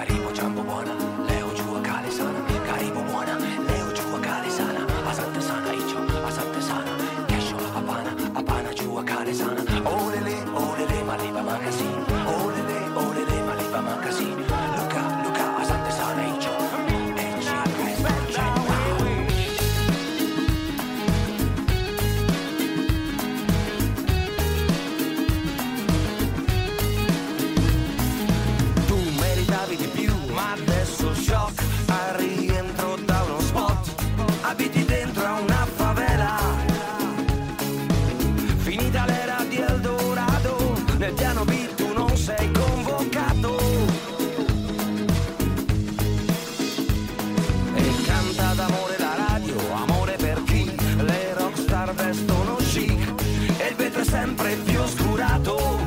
Karibu jambo bwana, leo jua kali sana. Karibu bwana, leo jua kali sana. Asante sana hicho, asante sana. Kesho hapana jua kali sana. Olele maliba magazine. Olele maliba magazine. Luka asante sana hicho. Tu meritavi di più, ma adesso shock. Al rientro da uno spot, abiti dentro a una favela. Finita l'era di Eldorado, nel piano B tu non sei convocato. E canta d'amore la radio, amore per chi le rockstar vestono chic. E il vetro è sempre più oscurato,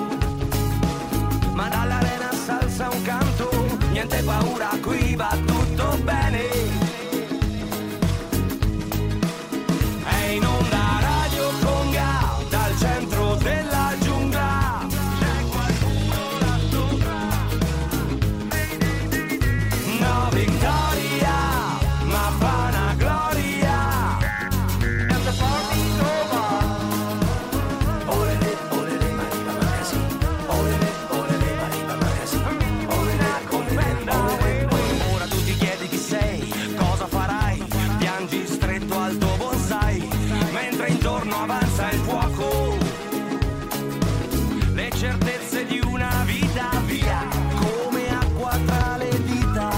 ma dall'arena s'alza un canto. Niente paura, qui va tutto bene. È in onda Radio Conga, dal centro della giungla. C'è qualcuno là sopra. No vittoria, ma vanagloria. And the party's over. Olele, Mariva Magazine. Olele, Mariva Magazine. Ora tu ti chiedi chi sei, cosa farai, piangi stretto al tuo bonsai, mentre intorno avanza il fuoco, le certezze di una vita via, come acqua tra le dita.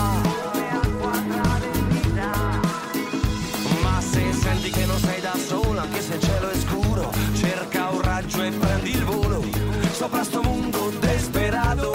Ma se senti che non sei da sola, anche se il cielo è scuro, cerca un raggio e prendi il volo, sopra sto mondo desperato,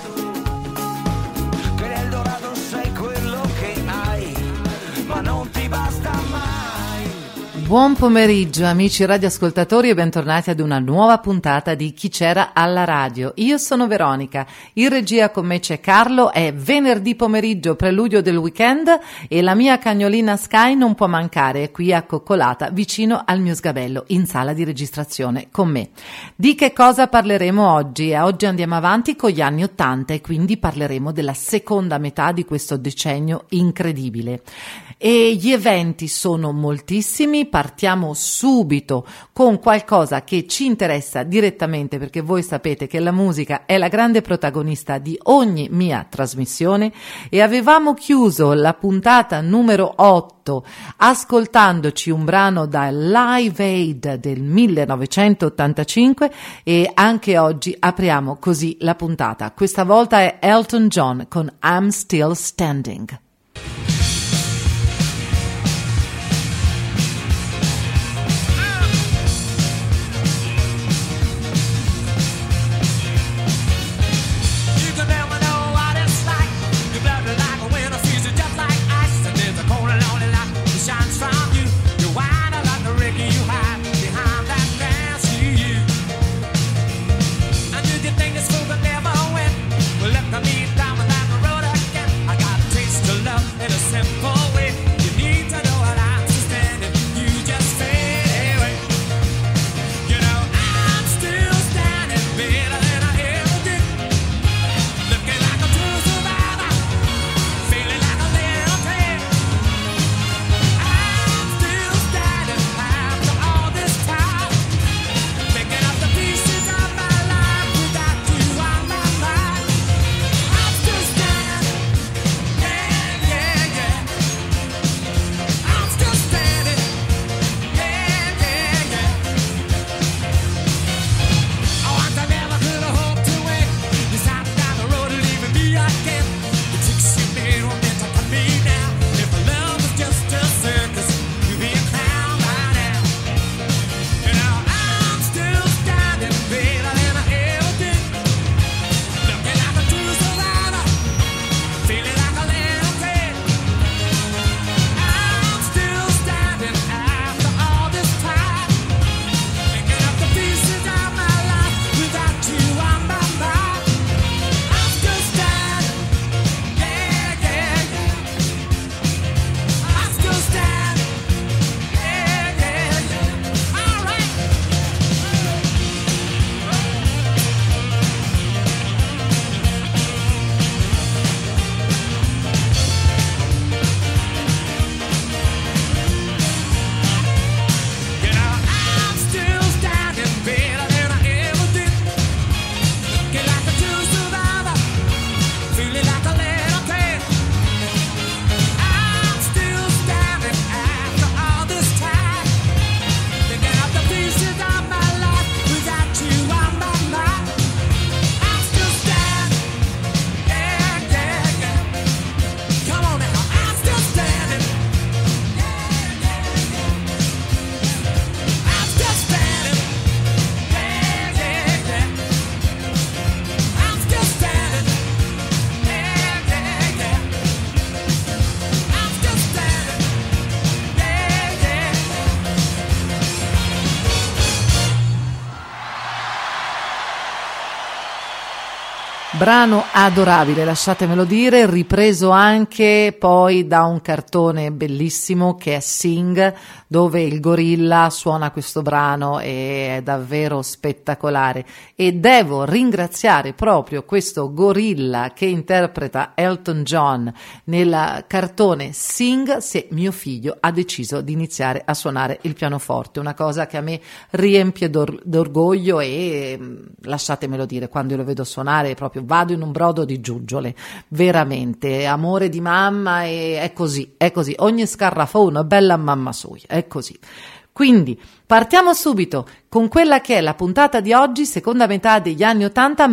che nel dorato sei quello che hai, ma non ti basta mai. Buon pomeriggio amici radioascoltatori e bentornati ad una nuova puntata di Chi c'era alla radio. Io sono Veronica, in regia con me c'è Carlo, è venerdì pomeriggio, preludio del weekend e la mia cagnolina Sky non può mancare, è qui accoccolata vicino al mio sgabello in sala di registrazione con me. Di che cosa parleremo oggi? Oggi andiamo avanti con gli anni '80 e quindi parleremo della seconda metà di questo decennio incredibile. E gli eventi sono moltissimi, partiamo subito con qualcosa che ci interessa direttamente perché voi sapete che la musica è la grande protagonista di ogni mia trasmissione e avevamo chiuso la puntata numero 8 ascoltandoci un brano da Live Aid del 1985 e anche oggi apriamo così la puntata. Questa volta è Elton John con I'm Still Standing. Well, let me down the road again. I got a taste to love. Brano adorabile, lasciatemelo dire, ripreso anche poi da un cartone bellissimo che è Sing, dove il gorilla suona questo brano e è davvero spettacolare. E devo ringraziare proprio questo gorilla che interpreta Elton John nel cartone Sing se mio figlio ha deciso di iniziare a suonare il pianoforte, una cosa che a me riempie d'orgoglio e lasciatemelo dire, quando lo vedo suonare proprio vado in un brodo di giuggiole, veramente, amore di mamma, e è così, ogni scarrafone è bella mamma sua, è così. Quindi partiamo subito con quella che è la puntata di oggi, seconda metà degli anni 80,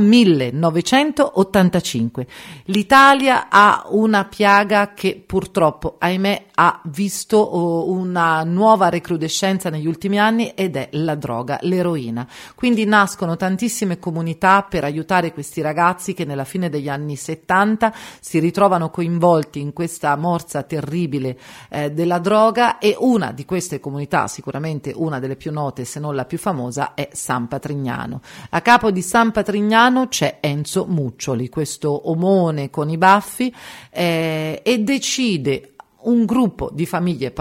1985. L'Italia ha una piaga che purtroppo, ahimè, ha visto una nuova recrudescenza negli ultimi anni, ed è la droga, l'eroina. Quindi nascono tantissime comunità per aiutare questi ragazzi che nella fine degli anni 70 si ritrovano coinvolti in questa morsa terribile della droga, e una di queste comunità, sicuramente una delle più note se non la più famosa, è San Patrignano. A capo di San Patrignano c'è Enzo Muccioli, questo omone con i baffi, e decidono un gruppo di famiglie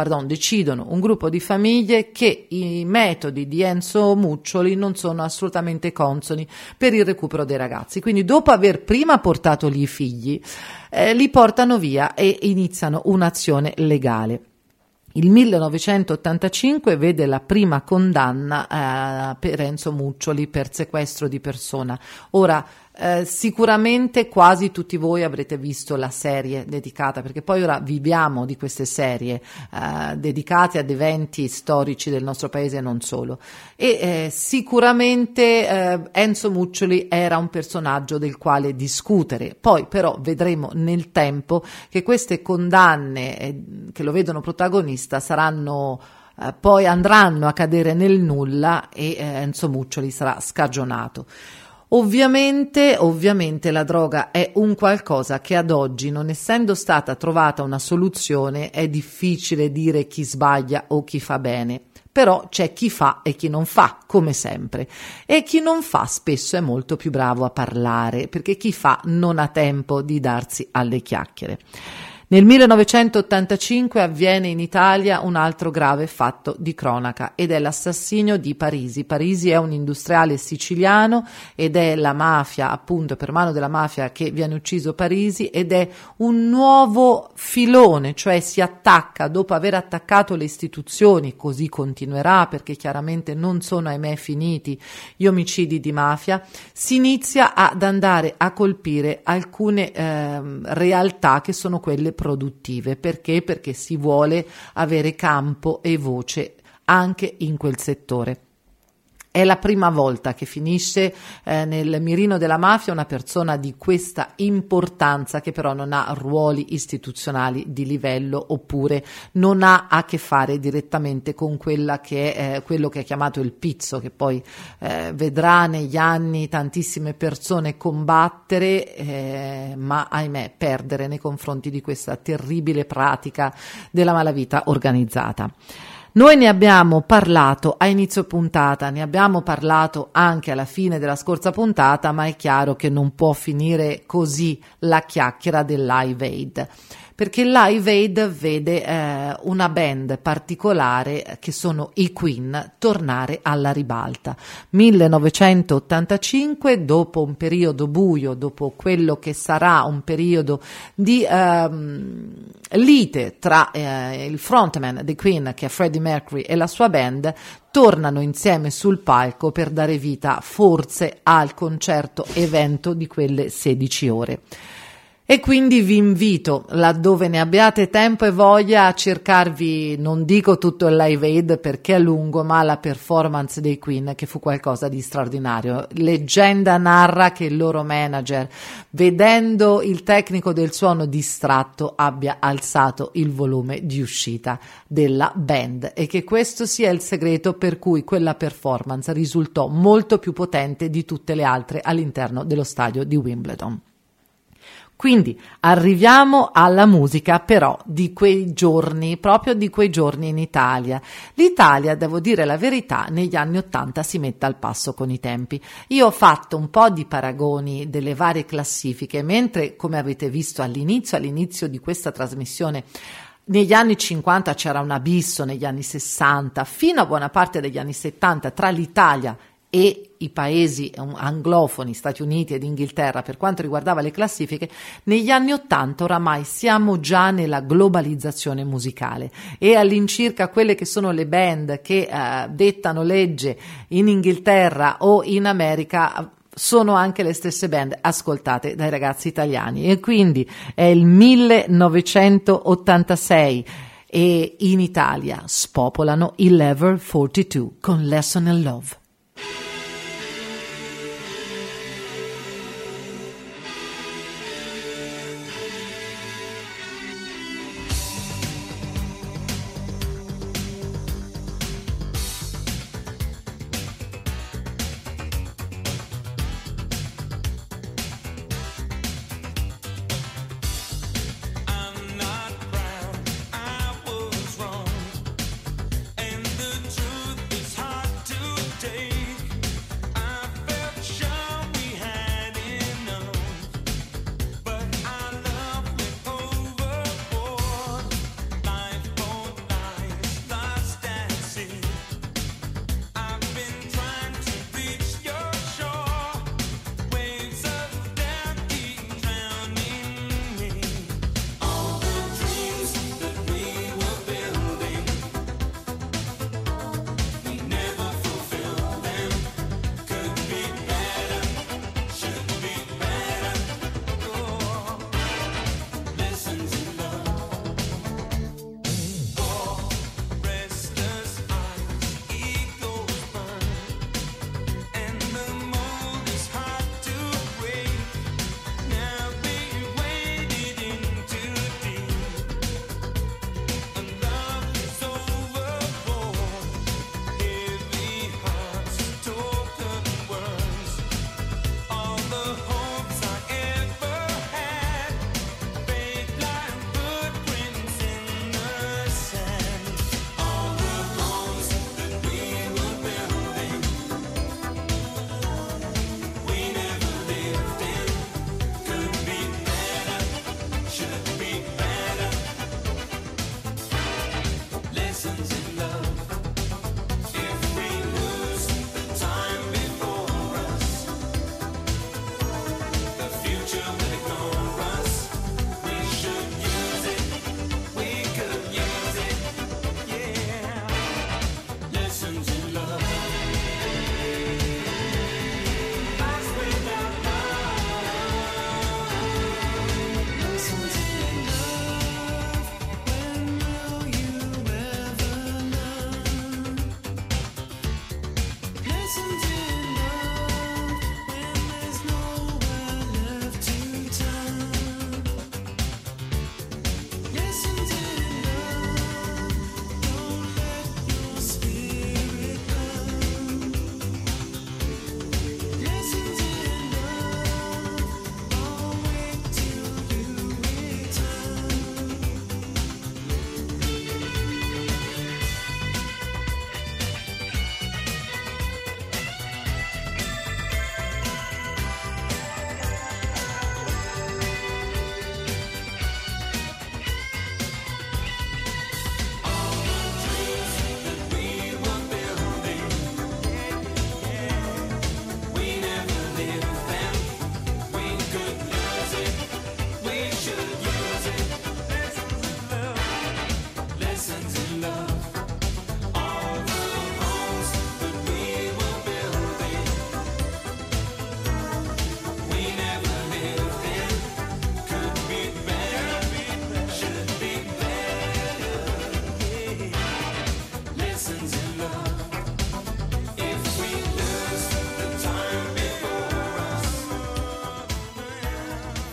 che i metodi di Enzo Muccioli non sono assolutamente consoni per il recupero dei ragazzi. Quindi dopo aver prima portato lì i figli, li portano via e iniziano un'azione legale. Il 1985 vede la prima condanna per Enzo Muccioli per sequestro di persona. Ora, sicuramente quasi tutti voi avrete visto la serie dedicata, perché poi ora viviamo di queste serie dedicate ad eventi storici del nostro paese e non solo, e sicuramente Enzo Muccioli era un personaggio del quale discutere. Poi però vedremo nel tempo che queste condanne che lo vedono protagonista poi andranno a cadere nel nulla, e Enzo Muccioli sarà scagionato. Ovviamente la droga è un qualcosa che ad oggi, non essendo stata trovata una soluzione, è difficile dire chi sbaglia o chi fa bene. Però c'è chi fa e chi non fa, come sempre. E chi non fa spesso è molto più bravo a parlare, perché chi fa non ha tempo di darsi alle chiacchiere. Nel 1985 avviene in Italia un altro grave fatto di cronaca, ed è l'assassinio di Parisi. Parisi è un industriale siciliano, ed è la mafia, appunto per mano della mafia, che viene ucciso Parisi, ed è un nuovo filone, cioè si attacca, dopo aver attaccato le istituzioni, così continuerà perché chiaramente non sono ahimè finiti gli omicidi di mafia, si inizia ad andare a colpire alcune realtà che sono quelle produttive. Perché? Perché si vuole avere campo e voce anche in quel settore. È la prima volta che finisce nel mirino della mafia una persona di questa importanza, che però non ha ruoli istituzionali di livello, oppure non ha a che fare direttamente con quella che è quello che è chiamato il pizzo, che poi vedrà negli anni tantissime persone combattere, ma ahimè perdere nei confronti di questa terribile pratica della malavita organizzata. Noi ne abbiamo parlato a inizio puntata, ne abbiamo parlato anche alla fine della scorsa puntata, ma è chiaro che non può finire così la chiacchiera del Live Aid, perché il Live Aid vede una band particolare, che sono i Queen, tornare alla ribalta. 1985, dopo un periodo buio, dopo quello che sarà un periodo di lite tra il frontman dei Queen, che è Freddie Mercury, e la sua band, tornano insieme sul palco per dare vita forse al concerto evento di quelle 16 ore. E quindi vi invito, laddove ne abbiate tempo e voglia, a cercarvi, non dico tutto il Live Aid perché è lungo, ma la performance dei Queen, che fu qualcosa di straordinario. Leggenda narra che il loro manager, vedendo il tecnico del suono distratto, abbia alzato il volume di uscita della band, e che questo sia il segreto per cui quella performance risultò molto più potente di tutte le altre all'interno dello stadio di Wimbledon. Quindi arriviamo alla musica però di quei giorni, proprio di quei giorni in Italia. L'Italia, devo dire la verità, negli anni '80 si mette al passo con i tempi. Io ho fatto un po' di paragoni delle varie classifiche, mentre, come avete visto all'inizio di questa trasmissione, negli anni 50 c'era un abisso, negli anni 60, fino a buona parte degli anni 70 tra l'Italia e i paesi anglofoni, Stati Uniti ed Inghilterra, per quanto riguardava le classifiche. Negli anni '80 oramai siamo già nella globalizzazione musicale e all'incirca quelle che sono le band che dettano legge in Inghilterra o in America sono anche le stesse band ascoltate dai ragazzi italiani, e quindi è il 1986 e in Italia spopolano i Level 42 con Lesson in Love.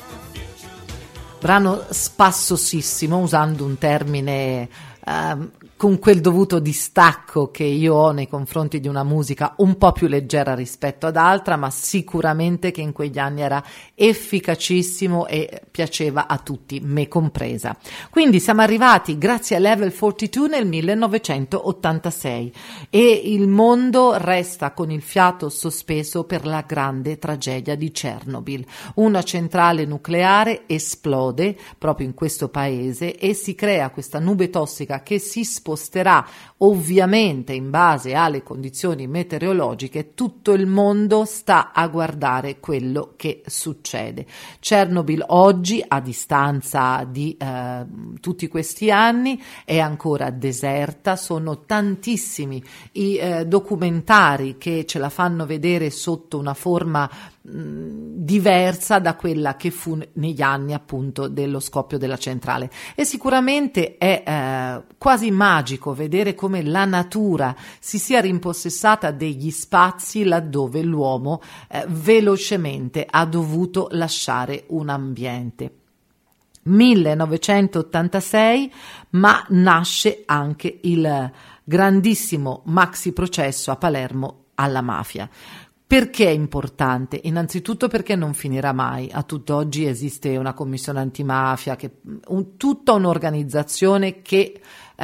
Brano spassosissimo, usando un termine con quel dovuto distacco che io ho nei confronti di una musica un po' più leggera rispetto ad altra, ma sicuramente che in quegli anni era efficacissimo e piaceva a tutti, me compresa. Quindi siamo arrivati, grazie a Level 42, nel 1986 e il mondo resta con il fiato sospeso per la grande tragedia di Chernobyl. Una centrale nucleare esplode proprio in questo paese e si crea questa nube tossica che si sposterà ovviamente in base alle condizioni meteorologiche. Tutto il mondo sta a guardare quello che succede. Chernobyl oggi, a distanza di tutti questi anni, è ancora deserta. Sono tantissimi i documentari che ce la fanno vedere sotto una forma diversa da quella che fu negli anni appunto dello scoppio della centrale, e sicuramente è quasi magico vedere come la natura si sia rimpossessata degli spazi laddove l'uomo velocemente ha dovuto lasciare un ambiente. 1986, ma nasce anche il grandissimo maxi processo a Palermo alla mafia. Perché è importante? Innanzitutto perché non finirà mai. A tutt'oggi esiste una commissione antimafia, tutta un'organizzazione che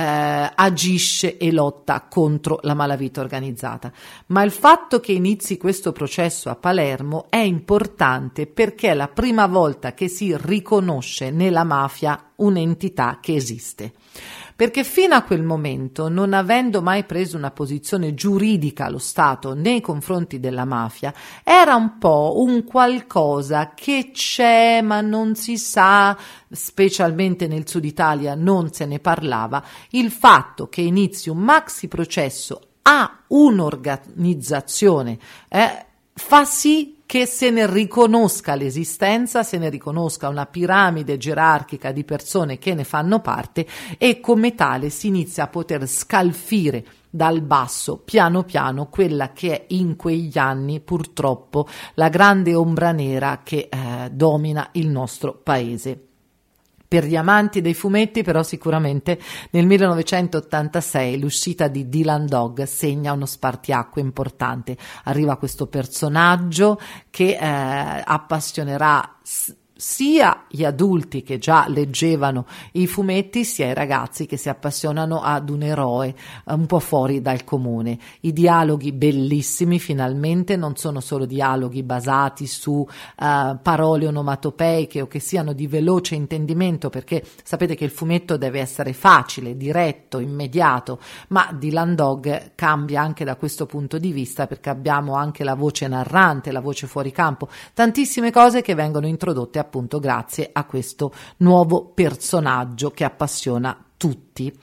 agisce e lotta contro la malavita organizzata. Ma il fatto che inizi questo processo a Palermo è importante perché è la prima volta che si riconosce nella mafia un'entità che esiste. Perché fino a quel momento, non avendo mai preso una posizione giuridica lo Stato nei confronti della mafia, era un po' un qualcosa che c'è ma non si sa, specialmente nel Sud Italia non se ne parlava. Il fatto che inizi un maxi processo a un'organizzazione fa sì che se ne riconosca l'esistenza, se ne riconosca una piramide gerarchica di persone che ne fanno parte, e come tale si inizia a poter scalfire dal basso piano piano quella che è in quegli anni purtroppo la grande ombra nera che domina il nostro paese. Per gli amanti dei fumetti, però, sicuramente nel 1986 l'uscita di Dylan Dog segna uno spartiacque importante. Arriva questo personaggio che appassionerà sia gli adulti che già leggevano i fumetti, sia i ragazzi che si appassionano ad un eroe un po' fuori dal comune. I dialoghi bellissimi, finalmente, non sono solo dialoghi basati su parole onomatopeiche o che siano di veloce intendimento, perché sapete che il fumetto deve essere facile, diretto, immediato, ma Dylan Dog cambia anche da questo punto di vista, perché abbiamo anche la voce narrante, la voce fuori campo, tantissime cose che vengono introdotte appunto grazie a questo nuovo personaggio che appassiona tutti.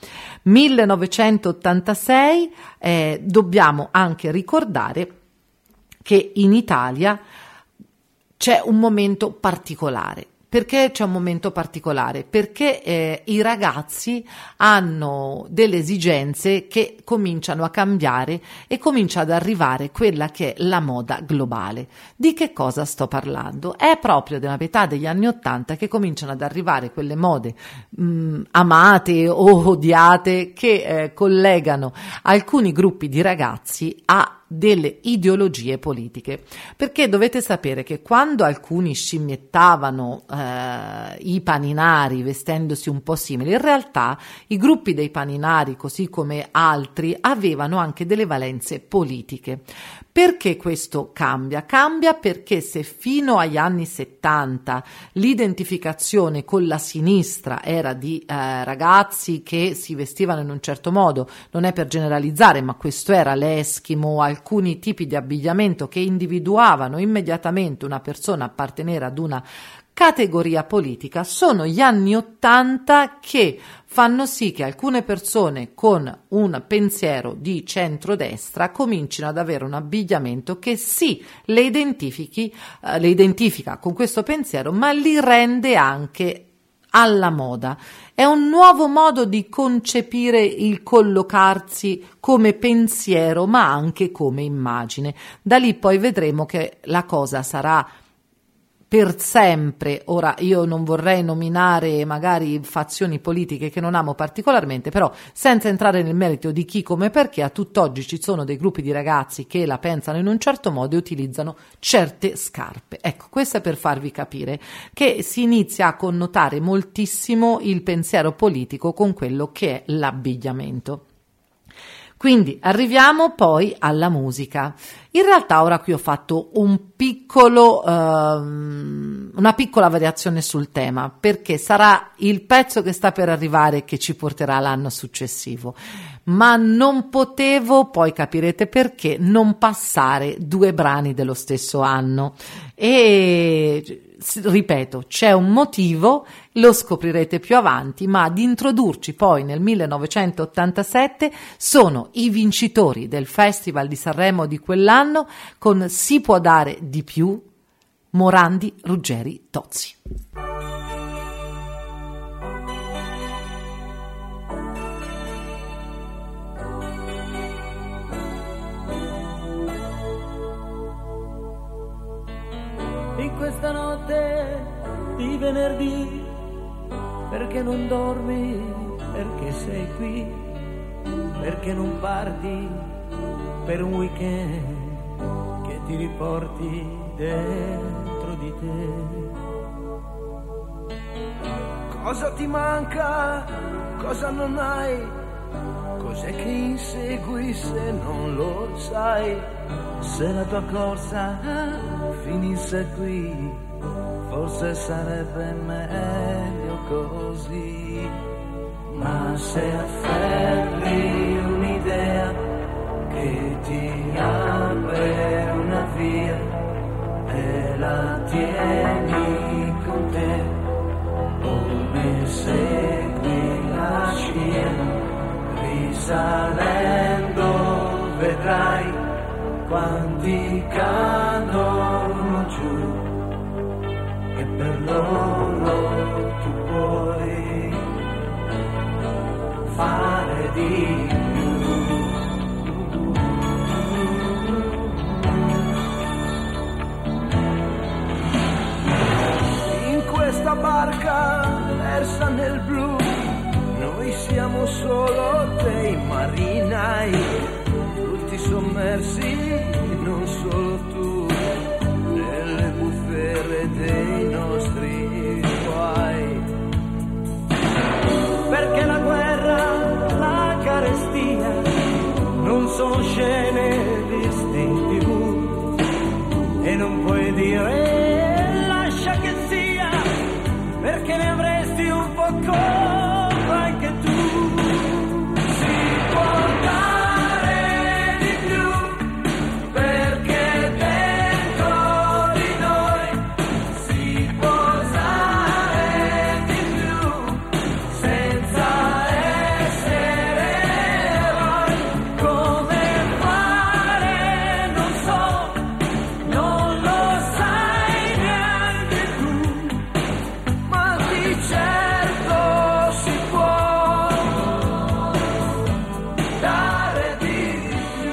1986, dobbiamo anche ricordare che in Italia c'è un momento particolare. Perché c'è un momento particolare? Perché i ragazzi hanno delle esigenze che cominciano a cambiare e comincia ad arrivare quella che è la moda globale. Di che cosa sto parlando? È proprio della metà degli anni '80 che cominciano ad arrivare quelle mode amate o odiate che collegano alcuni gruppi di ragazzi a delle ideologie politiche, perché dovete sapere che quando alcuni scimmiettavano i paninari vestendosi un po' simili, in realtà i gruppi dei paninari, così come altri, avevano anche delle valenze politiche. Perché questo cambia? Cambia perché se fino agli anni 70 l'identificazione con la sinistra era di ragazzi che si vestivano in un certo modo, non è per generalizzare, ma questo era l'eschimo, alcuni tipi di abbigliamento che individuavano immediatamente una persona appartenere ad una categoria politica, sono gli anni '80 che fanno sì che alcune persone con un pensiero di centrodestra comincino ad avere un abbigliamento che sì, le identifica con questo pensiero, ma li rende anche alla moda. È un nuovo modo di concepire il collocarsi come pensiero, ma anche come immagine. Da lì poi vedremo che la cosa sarà per sempre. Ora io non vorrei nominare magari fazioni politiche che non amo particolarmente, però senza entrare nel merito di chi, come, perché, a tutt'oggi ci sono dei gruppi di ragazzi che la pensano in un certo modo e utilizzano certe scarpe. Ecco, questo è per farvi capire che si inizia a connotare moltissimo il pensiero politico con quello che è l'abbigliamento. Quindi arriviamo poi alla musica. In realtà ora qui ho fatto una piccola variazione sul tema, perché sarà il pezzo che sta per arrivare che ci porterà l'anno successivo, ma non potevo, poi capirete perché, non passare 2 brani dello stesso anno. E ripeto, c'è un motivo, lo scoprirete più avanti, ma ad introdurci poi nel 1987 sono i vincitori del Festival di Sanremo di quell'anno con Si può dare di più, Morandi, Ruggeri, Tozzi. In questa notte di venerdì, perché non dormi, perché sei qui, perché non parti per un weekend che ti riporti dentro di te. Cosa ti manca, cosa non hai, cos'è che insegui se non lo sai, se la tua corsa finisse qui, forse sarebbe meglio così. Ma se afferri un'idea che ti apre una via e la tieni con te, o ne segui la scia, risalendo vedrai quanti cadono giù, e per loro tu puoi fare di più. In questa barca persa nel blu, noi siamo solo dei marinai, tutti sommersi, non solo tu, nelle bufere dei nostri guai. Perché la guerra, la carestia, non sono scene viste in TV, e non puoi dire lascia che sia, perché ne avresti un po' colpa anche tu. Si può dare di più, perché dentro di noi si può usare di più, senza essere eroi. Come fare non so, non lo sai neanche tu, ma di certo si può dare di più.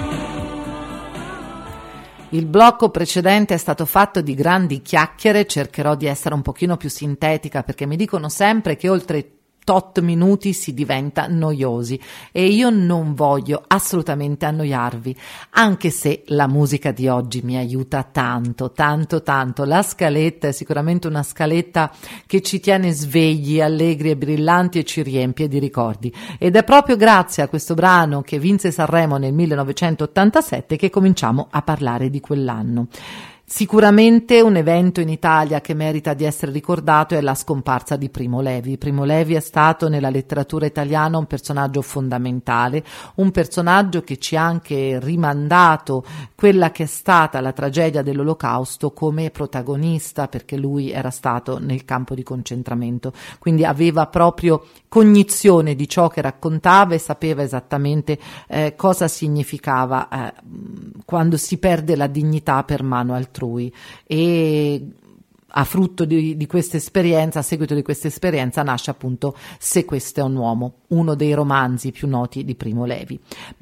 Il blocco precedente è stato fatto di grandi chiacchiere, cercherò di essere un pochino più sintetica perché mi dicono sempre che oltre tot minuti si diventa noiosi e io non voglio assolutamente annoiarvi, anche se la musica di oggi mi aiuta tanto, tanto, tanto. La scaletta è sicuramente una scaletta che ci tiene svegli, allegri e brillanti e ci riempie di ricordi, ed è proprio grazie a questo brano che vinse Sanremo nel 1987 che cominciamo a parlare di quell'anno. Sicuramente un evento in Italia che merita di essere ricordato è la scomparsa di Primo Levi. Primo Levi è stato nella letteratura italiana un personaggio fondamentale, un personaggio che ci ha anche rimandato quella che è stata la tragedia dell'Olocausto come protagonista, perché lui era stato nel campo di concentramento, quindi aveva proprio cognizione di ciò che raccontava e sapeva esattamente cosa significava quando si perde la dignità per mano altrui. E a frutto di questa esperienza, a seguito di questa esperienza, nasce appunto Se questo è un uomo, uno dei romanzi più noti di Primo Levi.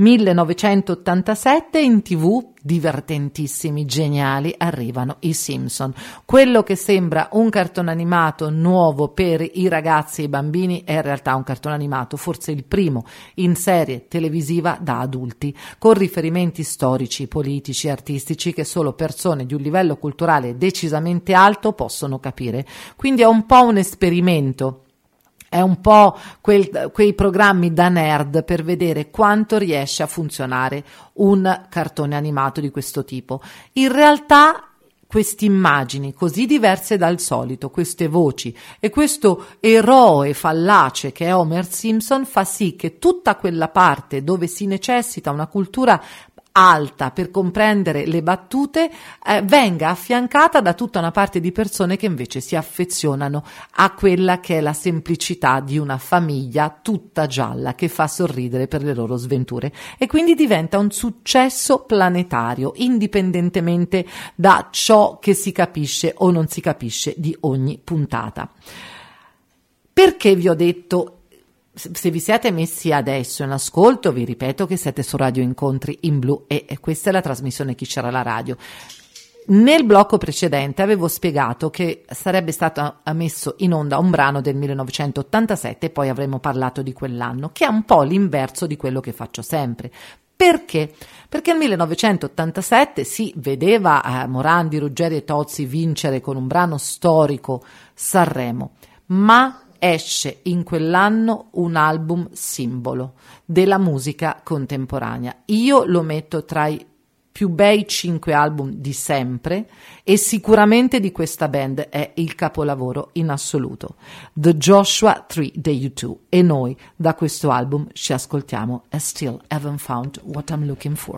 1987 in TV, divertentissimi, geniali, arrivano i Simpson. Quello che sembra un cartone animato nuovo per i ragazzi e i bambini è in realtà un cartone animato, forse il primo in serie televisiva da adulti, con riferimenti storici, politici, artistici che solo persone di un livello culturale decisamente alto possono capire. Quindi è un po' un esperimento. È un po' quei programmi da nerd per vedere quanto riesce a funzionare un cartone animato di questo tipo. In realtà queste immagini così diverse dal solito, queste voci e questo eroe fallace che è Homer Simpson fa sì che tutta quella parte dove si necessita una cultura alta per comprendere le battute venga affiancata da tutta una parte di persone che invece si affezionano a quella che è la semplicità di una famiglia tutta gialla che fa sorridere per le loro sventure, e quindi diventa un successo planetario indipendentemente da ciò che si capisce o non si capisce di ogni puntata. Perché vi ho detto, se vi siete messi adesso in ascolto, vi ripeto che siete su Radio Incontri in Blu e questa è la trasmissione Chi c'era alla radio. Nel blocco precedente avevo spiegato che sarebbe stato messo in onda un brano del 1987 e poi avremmo parlato di quell'anno, che è un po' l'inverso di quello che faccio sempre. Perché? Perché nel 1987 si vedeva Morandi, Ruggeri e Tozzi vincere con un brano storico Sanremo, ma esce in quell'anno un album simbolo della musica contemporanea. Io lo metto tra i più bei 5 album di sempre e sicuramente di questa band è il capolavoro in assoluto. The Joshua Tree degli U2, e noi da questo album ci ascoltiamo I Still Haven't Found What I'm Looking For.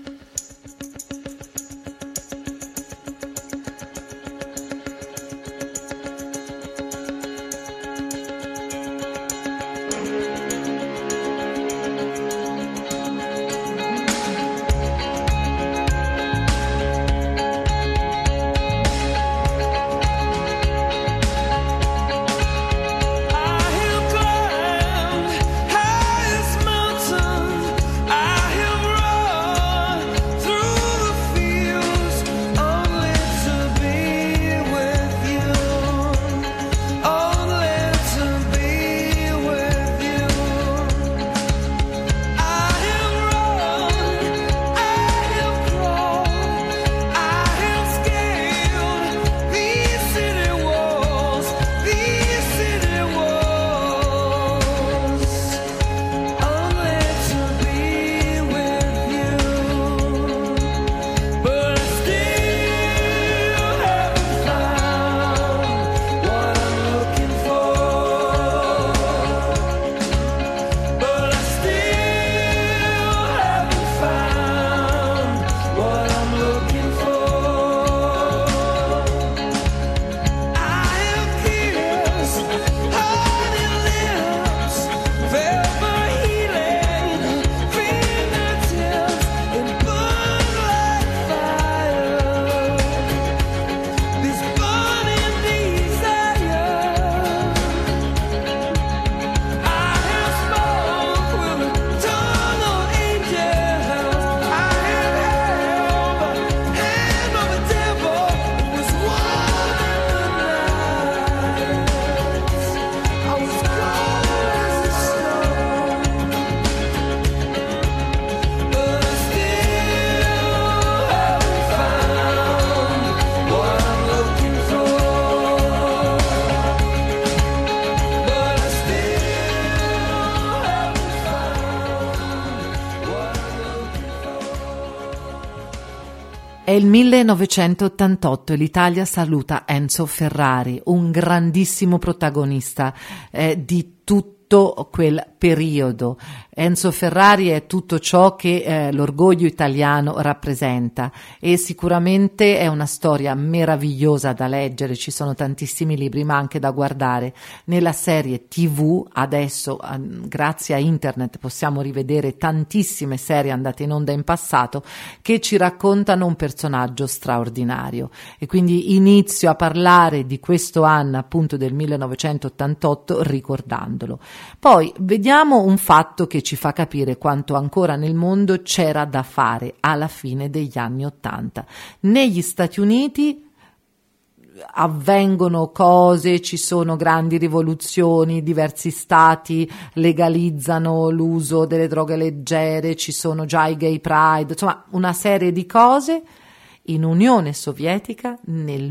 È il 1988 e l'Italia saluta Enzo Ferrari, un grandissimo protagonista di tutto quel periodo. Enzo Ferrari è tutto ciò che l'orgoglio italiano rappresenta, e sicuramente è una storia meravigliosa da leggere. Ci sono tantissimi libri, ma anche da guardare. Nella serie TV adesso, grazie a internet, possiamo rivedere tantissime serie andate in onda in passato che ci raccontano un personaggio straordinario, e quindi inizio a parlare di questo anno, appunto del 1988, ricordandolo. Poi vediamo un fatto che ci fa capire quanto ancora nel mondo c'era da fare alla fine degli anni '80. Negli Stati Uniti avvengono cose, ci sono grandi rivoluzioni, diversi stati legalizzano l'uso delle droghe leggere, ci sono già i gay pride, insomma una serie di cose. In Unione Sovietica nel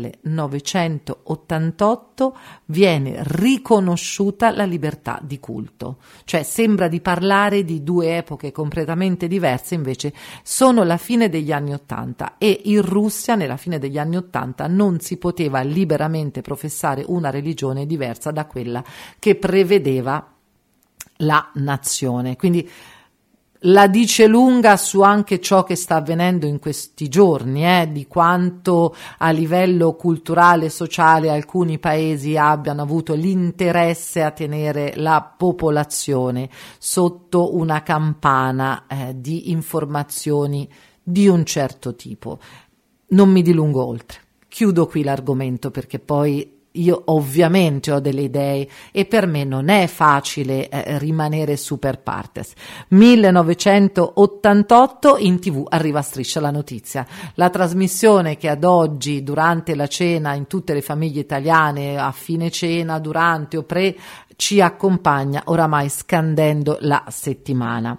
1988 viene riconosciuta la libertà di culto, cioè sembra di parlare di due epoche completamente diverse, invece sono la fine degli anni '80, e in Russia nella fine degli anni '80 non si poteva liberamente professare una religione diversa da quella che prevedeva la nazione. Quindi la dice lunga su anche ciò che sta avvenendo in questi giorni, di quanto a livello culturale e sociale alcuni paesi abbiano avuto l'interesse a tenere la popolazione sotto una campana di informazioni di un certo tipo. Non mi dilungo oltre, chiudo qui l'argomento, perché poi io ovviamente ho delle idee e per me non è facile rimanere super partes. 1988 in TV arriva Striscia la notizia, la trasmissione che ad oggi durante la cena in tutte le famiglie italiane, a fine cena, durante o pre, ci accompagna oramai scandendo la settimana.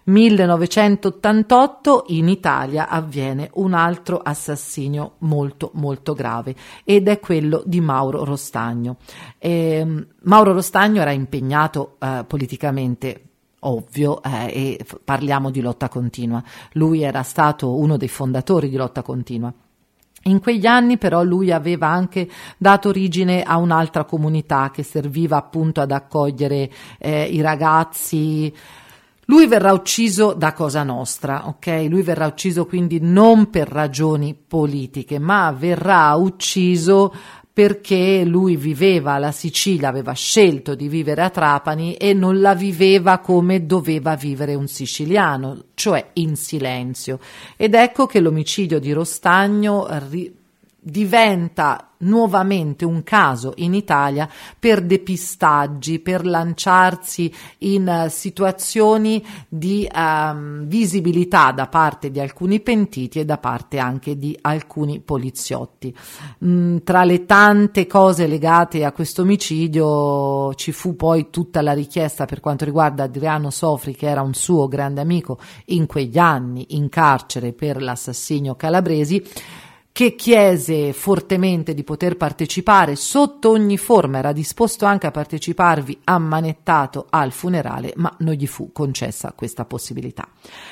1988 in Italia avviene un altro assassinio molto molto grave, ed è quello di Mauro Rostagno. Mauro Rostagno era impegnato politicamente, ovvio, e parliamo di Lotta Continua. Lui era stato uno dei fondatori di Lotta Continua. In quegli anni però lui aveva anche dato origine a un'altra comunità che serviva appunto ad accogliere i ragazzi. Lui verrà ucciso da Cosa Nostra, ok? Lui verrà ucciso quindi non per ragioni politiche, ma verrà ucciso perché lui viveva la Sicilia, aveva scelto di vivere a Trapani e non la viveva come doveva vivere un siciliano, cioè in silenzio. Ed ecco che l'omicidio di Rostagno diventa nuovamente un caso in Italia per depistaggi, per lanciarsi in situazioni di visibilità da parte di alcuni pentiti e da parte anche di alcuni poliziotti. Tra le tante cose legate a questo omicidio ci fu poi tutta la richiesta per quanto riguarda Adriano Sofri, che era un suo grande amico in quegli anni in carcere per l'assassinio Calabresi, che chiese fortemente di poter partecipare sotto ogni forma, era disposto anche a parteciparvi ammanettato al funerale, ma non gli fu concessa questa possibilità.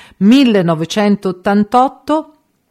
1988,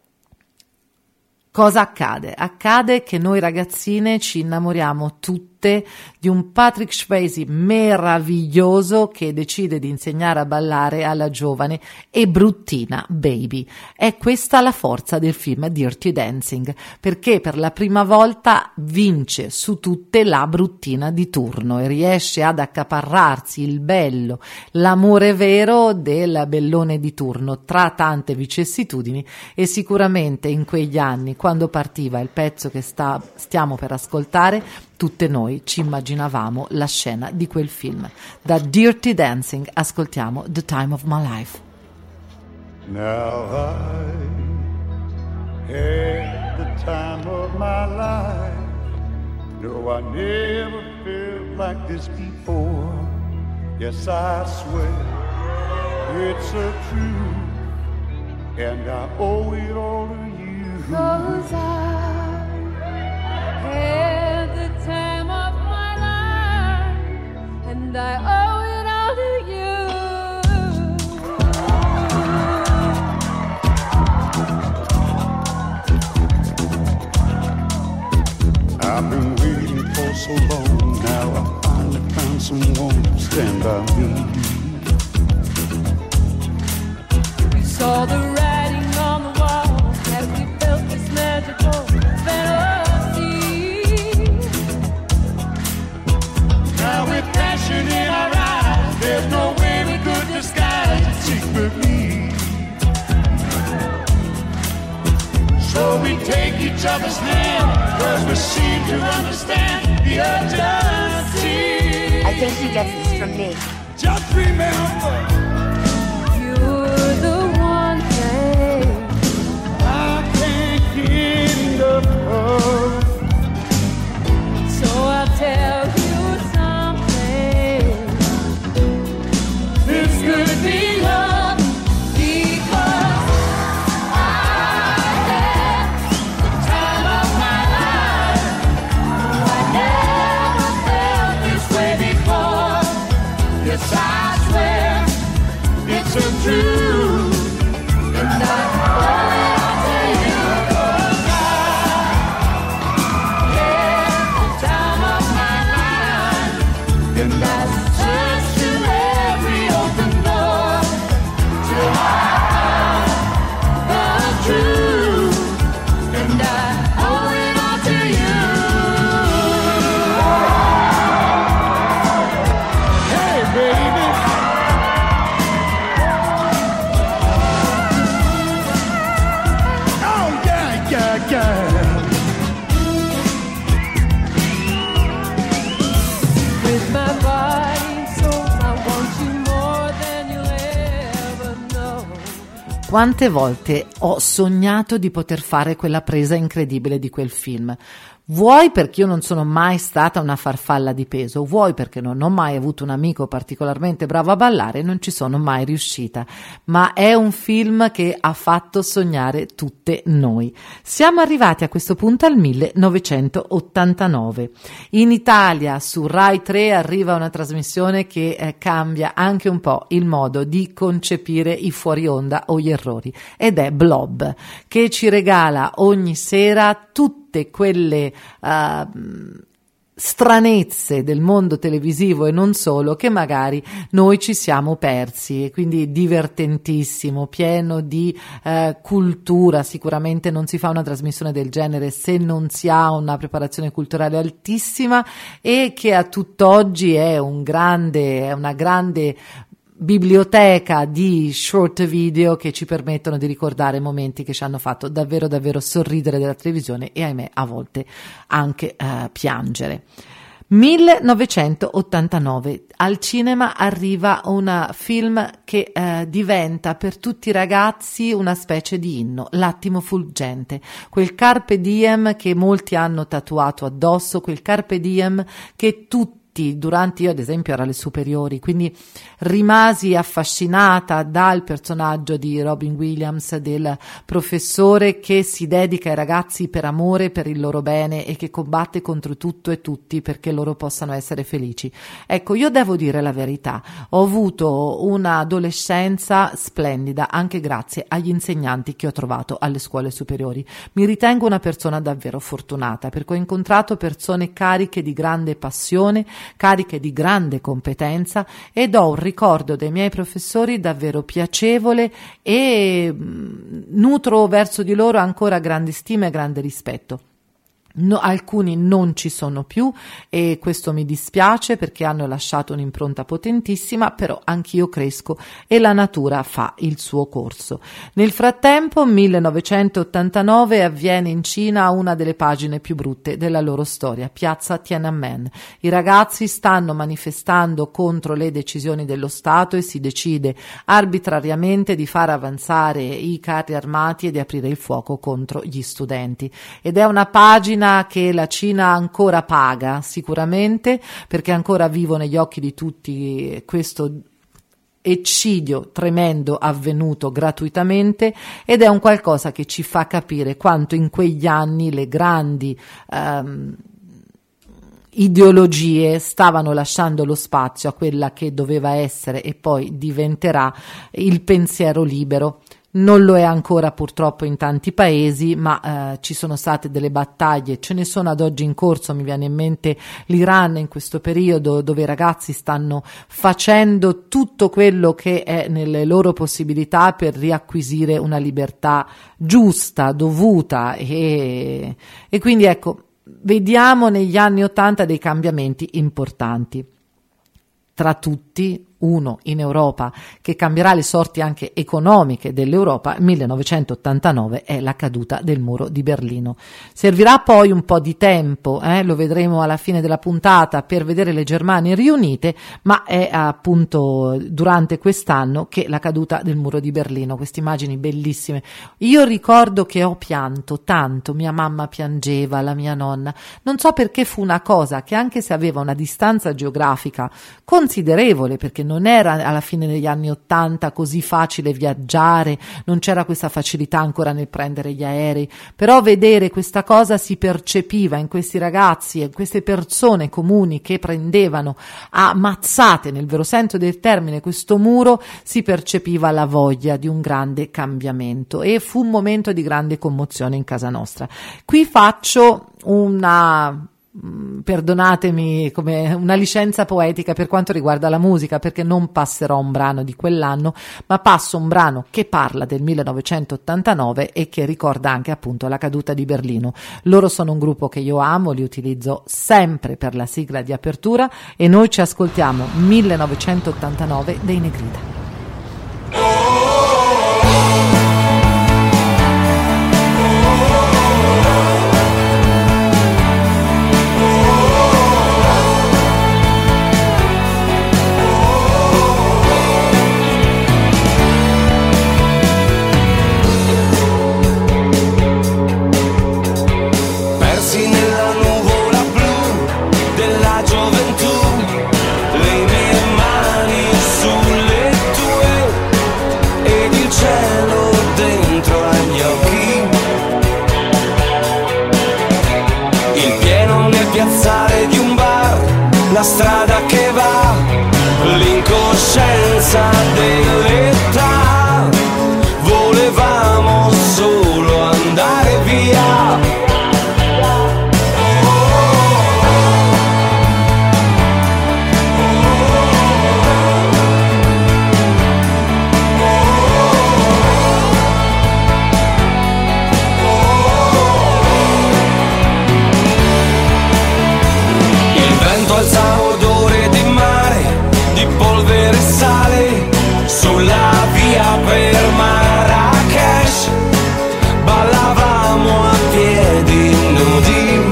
cosa accade? Accade che noi ragazzine ci innamoriamo tutte di un Patrick Swayze meraviglioso che decide di insegnare a ballare alla giovane e bruttina Baby. È questa la forza del film Dirty Dancing, perché per la prima volta vince su tutte la bruttina di turno e riesce ad accaparrarsi il bello, l'amore vero del bellone di turno tra tante vicissitudini. E sicuramente in quegli anni, quando partiva il pezzo che stiamo per ascoltare, tutte noi ci immaginavamo la scena di quel film. Da Dirty Dancing ascoltiamo The Time of My Life. Now I had the time of my life. No, I never felt like this before. Yes, I swear it's a truth, and I owe it all to you. 'Cause I had the time of my life, and I owe it all to you. I've been waiting for so long, now I finally found someone to stand by me. We saw the writing on the wall as we felt this magical fantasy. Now with passion in our eyes, there's no way we could disguise it secretly. So we take each other's hand, cause we seem to understand the urgency. I think he gets this from me. Just remember, You're the one thing I can't get enough of. so I'll tell you something. This could be love. Because I had the time of my life. I never felt this way before. Yes, I swear it's a truth. And I owe it all to you. 'Cause I had the time of my life. And I searched to every open door till I found the truth. And I owe it all to you. hey, baby. Oh, yeah, yeah, yeah. With my body and soul, I want you more than you'll ever know. Quante volte ho sognato di poter fare quella presa incredibile di quel film? Vuoi perché io non sono mai stata una farfalla di peso, vuoi perché non ho mai avuto un amico particolarmente bravo a ballare e non ci sono mai riuscita, ma è un film che ha fatto sognare tutte noi. Siamo arrivati a questo punto al 1989. In Italia su Rai 3 arriva una trasmissione che cambia anche un po' il modo di concepire i fuori onda o gli errori, ed è Blob, che ci regala ogni sera tutte quelle stranezze del mondo televisivo e non solo, che magari noi ci siamo persi, e quindi divertentissimo, pieno di cultura. Sicuramente non si fa una trasmissione del genere se non si ha una preparazione culturale altissima, e che a tutt'oggi è una grande biblioteca di short video che ci permettono di ricordare momenti che ci hanno fatto davvero davvero sorridere della televisione e, ahimè, a volte anche piangere. 1989, al cinema arriva un film che diventa per tutti i ragazzi una specie di inno, L'attimo fuggente, quel carpe diem che molti hanno tatuato addosso, quel carpe diem che tutti durante, io ad esempio ero alle superiori, quindi rimasi affascinata dal personaggio di Robin Williams, del professore che si dedica ai ragazzi per amore, per il loro bene, e che combatte contro tutto e tutti perché loro possano essere felici. Ecco, io devo dire la verità, ho avuto un'adolescenza splendida anche grazie agli insegnanti che ho trovato alle scuole superiori. Mi ritengo una persona davvero fortunata perché ho incontrato persone cariche di grande passione, cariche di grande competenza, ed ho un ricordo dei miei professori davvero piacevole e nutro verso di loro ancora grande stima e grande rispetto. No, alcuni non ci sono più e questo mi dispiace perché hanno lasciato un'impronta potentissima, però anch'io cresco e la natura fa il suo corso. Nel frattempo, 1989, avviene in Cina una delle pagine più brutte della loro storia, piazza Tiananmen. I ragazzi stanno manifestando contro le decisioni dello Stato e si decide arbitrariamente di far avanzare i carri armati e di aprire il fuoco contro gli studenti. Ed è una pagina che la Cina ancora paga sicuramente, perché ancora vivo negli occhi di tutti questo eccidio tremendo avvenuto gratuitamente, ed è un qualcosa che ci fa capire quanto in quegli anni le grandi ideologie stavano lasciando lo spazio a quella che doveva essere e poi diventerà il pensiero libero. Non lo è ancora purtroppo in tanti paesi, ma ci sono state delle battaglie, ce ne sono ad oggi in corso. Mi viene in mente l'Iran in questo periodo, dove i ragazzi stanno facendo tutto quello che è nelle loro possibilità per riacquisire una libertà giusta, dovuta, e quindi ecco, vediamo negli anni '80 dei cambiamenti importanti. Tra tutti, uno in Europa che cambierà le sorti anche economiche dell'Europa, 1989, è la caduta del muro di Berlino. Servirà poi un po' di tempo, lo vedremo alla fine della puntata, per vedere le Germanie riunite, ma è appunto durante quest'anno che la caduta del muro di Berlino, queste immagini bellissime. Io ricordo che ho pianto tanto, mia mamma piangeva, la mia nonna, non so perché, fu una cosa che, anche se aveva una distanza geografica considerevole, perché non era alla fine degli anni '80 così facile viaggiare, non c'era questa facilità ancora nel prendere gli aerei, però vedere questa cosa si percepiva in questi ragazzi e queste persone comuni che prendevano a mazzate, nel vero senso del termine, questo muro, si percepiva la voglia di un grande cambiamento, e fu un momento di grande commozione in casa nostra. Qui faccio perdonatemi, come una licenza poetica per quanto riguarda la musica, perché non passerò un brano di quell'anno, ma passo un brano che parla del 1989 e che ricorda anche appunto la caduta di Berlino. Loro sono un gruppo che io amo, li utilizzo sempre per la sigla di apertura, e noi ci ascoltiamo 1989 dei Negrita. La strada che va, l'incoscienza dell'età, volevamo solo andare via. Alza odore di mare, di polvere e sale, sulla via per Marrakesh, ballavamo a piedi nudi.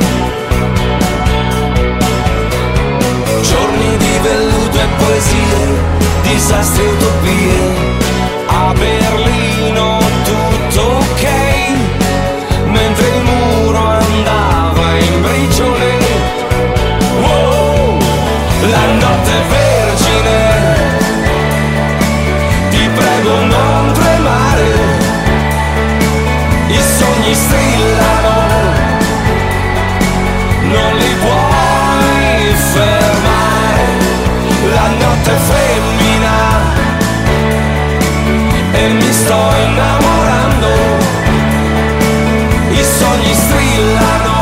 Giorni di velluto e poesie, disastri e utopie, a Berlino tutto ok, mentre il muro andava in briciole. La notte vergine, ti prego non tremare, i sogni strillano, non li puoi fermare. La notte femmina, e mi sto innamorando, i sogni strillano,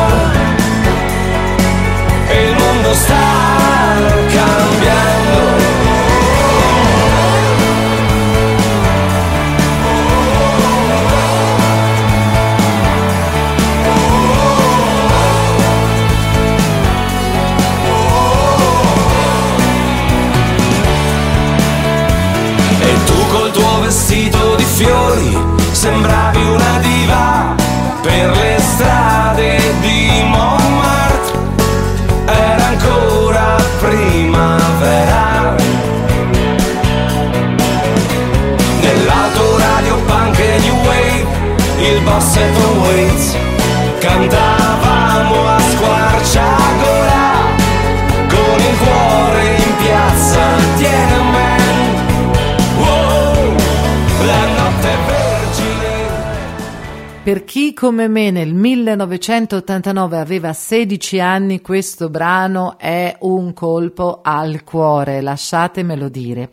e il mondo sta cambiando. E tu col tuo vestito di fiori sembravi una diva per le strade di Montmartre. Era ancora primavera, nell'autoradio punk e new wave, il boss e Tom Waits, cantavamo a squarciagola, con il cuore in piazza Tiananmen. Wow, la notte vergine. Per chi come me nel 1989 aveva 16 anni, questo brano è un colpo al cuore, lasciatemelo dire.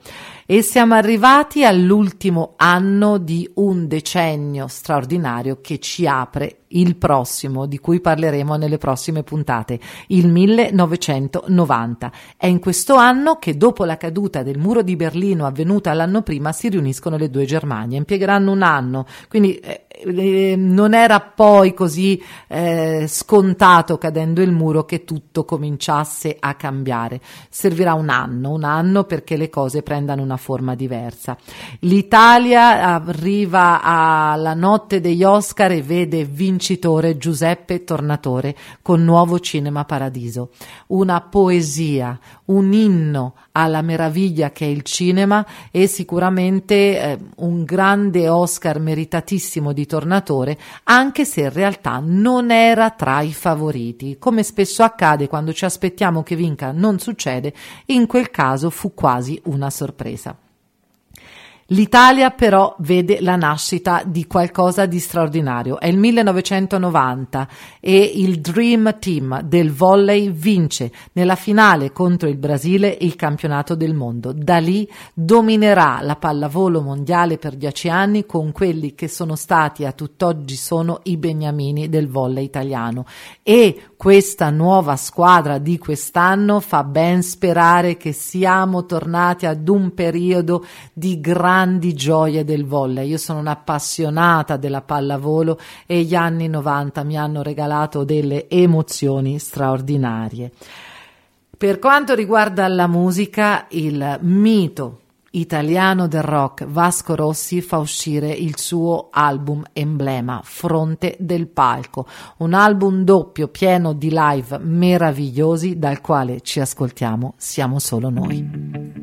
E siamo arrivati all'ultimo anno di un decennio straordinario che ci apre il prossimo, di cui parleremo nelle prossime puntate, il 1990. È in questo anno che, dopo la caduta del muro di Berlino avvenuta l'anno prima, si riuniscono le due Germanie. Impiegheranno un anno, quindi non era poi così scontato, cadendo il muro, che tutto cominciasse a cambiare. Servirà un anno perché le cose prendano una forma diversa. L'Italia arriva alla notte degli Oscar e vede vincitore Giuseppe Tornatore con Nuovo Cinema Paradiso. Una poesia, un inno alla meraviglia che è il cinema, e sicuramente un grande Oscar meritatissimo di Tornatore, anche se in realtà non era tra i favoriti. Come spesso accade quando ci aspettiamo che vinca, non succede. In quel caso fu quasi una sorpresa. L'Italia però vede la nascita di qualcosa di straordinario. È il 1990 e il Dream Team del volley vince nella finale contro il Brasile il campionato del mondo. Da lì dominerà la pallavolo mondiale per 10 anni con quelli che sono stati, a tutt'oggi sono, i beniamini del volley italiano. E questa nuova squadra di quest'anno fa ben sperare che siamo tornati ad un periodo di grandi gioie del volley. Io sono un'appassionata della pallavolo e gli anni 90 mi hanno regalato delle emozioni straordinarie. Per quanto riguarda la musica, il mito italiano del rock Vasco Rossi fa uscire il suo album emblema, Fronte del Palco, un album doppio pieno di live meravigliosi, dal quale ci ascoltiamo Siamo solo noi.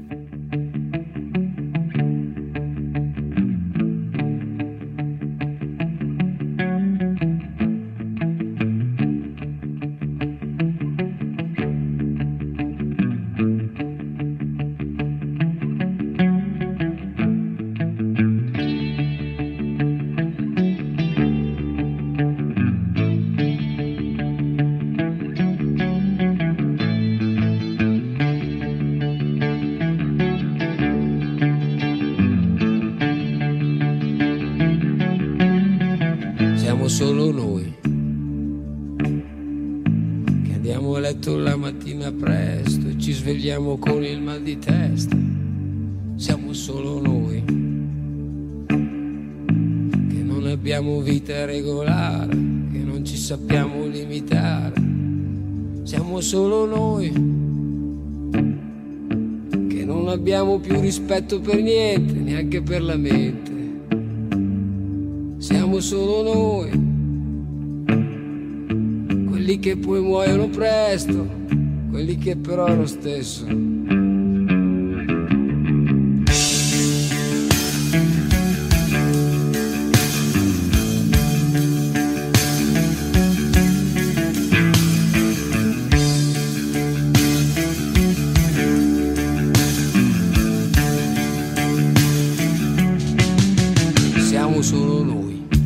Solo noi che andiamo a letto la mattina presto e ci svegliamo con il mal di testa. Siamo solo noi che non abbiamo vita regolare, che non ci sappiamo limitare. Siamo solo noi che non abbiamo più rispetto per niente, neanche per la mente. Siamo solo noi, quelli che poi muoiono presto, quelli che però è lo stesso. Siamo solo noi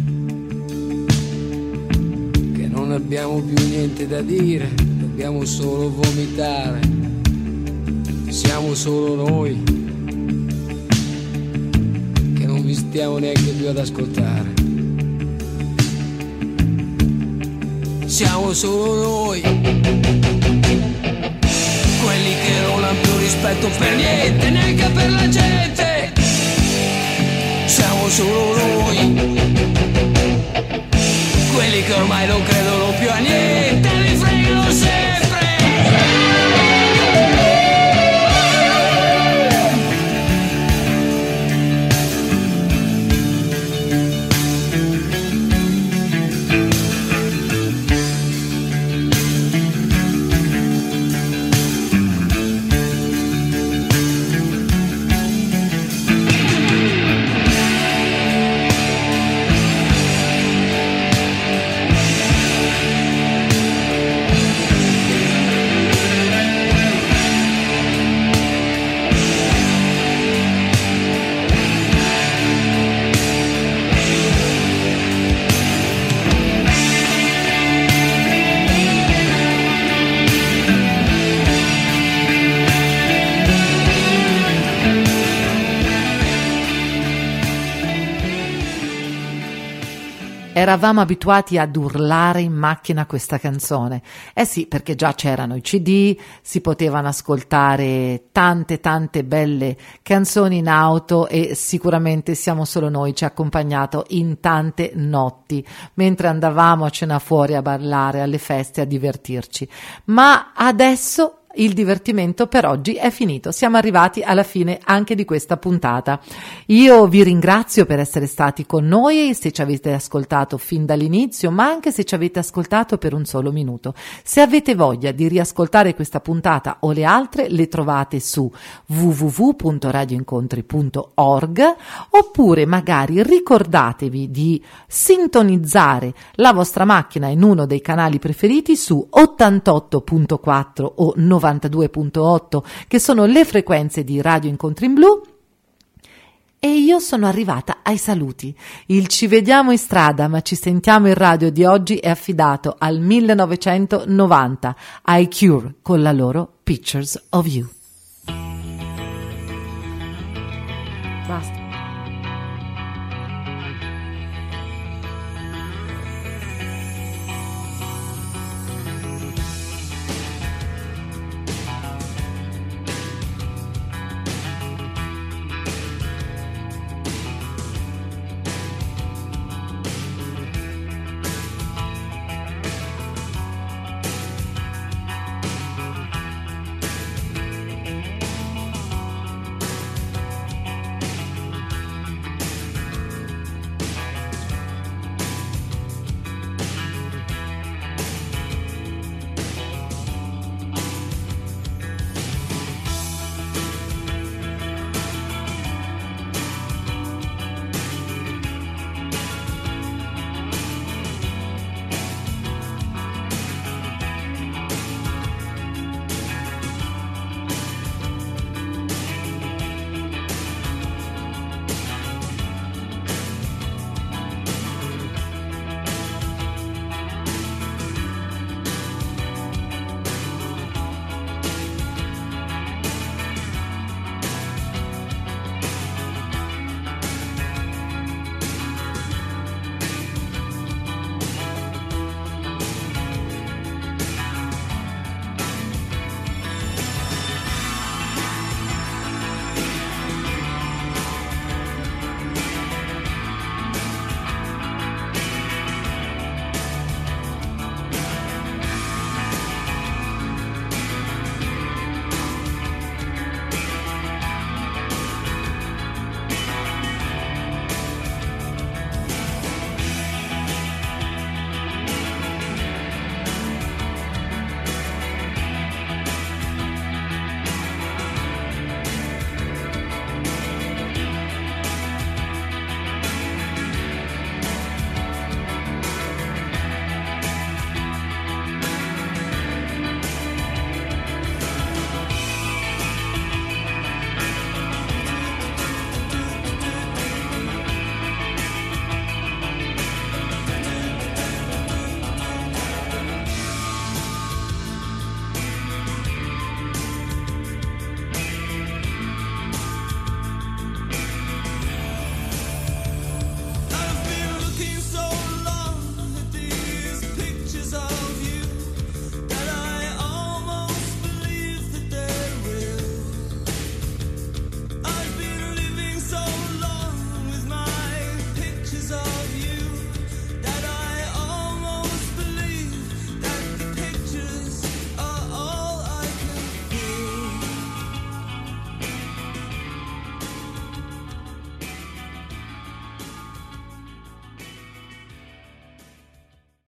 non abbiamo più niente da dire, dobbiamo solo vomitare. Siamo solo noi che non vi stiamo neanche più ad ascoltare. Siamo solo noi quelli che non hanno più rispetto per niente, neanche per la gente. Siamo solo noi quelli che ormai non credono più a niente, li fregano sempre. eravamo abituati ad urlare in macchina questa canzone. Eh sì, perché già c'erano i CD, si potevano ascoltare tante belle canzoni in auto e sicuramente Siamo solo noi ci ha accompagnato in tante notti, mentre andavamo a cena fuori a ballare, alle feste, a divertirci. Ma adesso il divertimento per oggi è finito, siamo arrivati alla fine anche di questa puntata. Io vi ringrazio per essere stati con noi, se ci avete ascoltato fin dall'inizio, ma anche se ci avete ascoltato per un solo minuto. Se avete voglia di riascoltare questa puntata o le altre, le trovate su www.radioincontri.org, oppure magari ricordatevi di sintonizzare la vostra macchina in uno dei canali preferiti su 88.4 o 92.8, che sono le frequenze di Radio Incontri in Blu. E io sono arrivata ai saluti. Il ci vediamo in strada ma ci sentiamo in radio di oggi è affidato al 1990, ai Cure con la loro Pictures of You. Basta.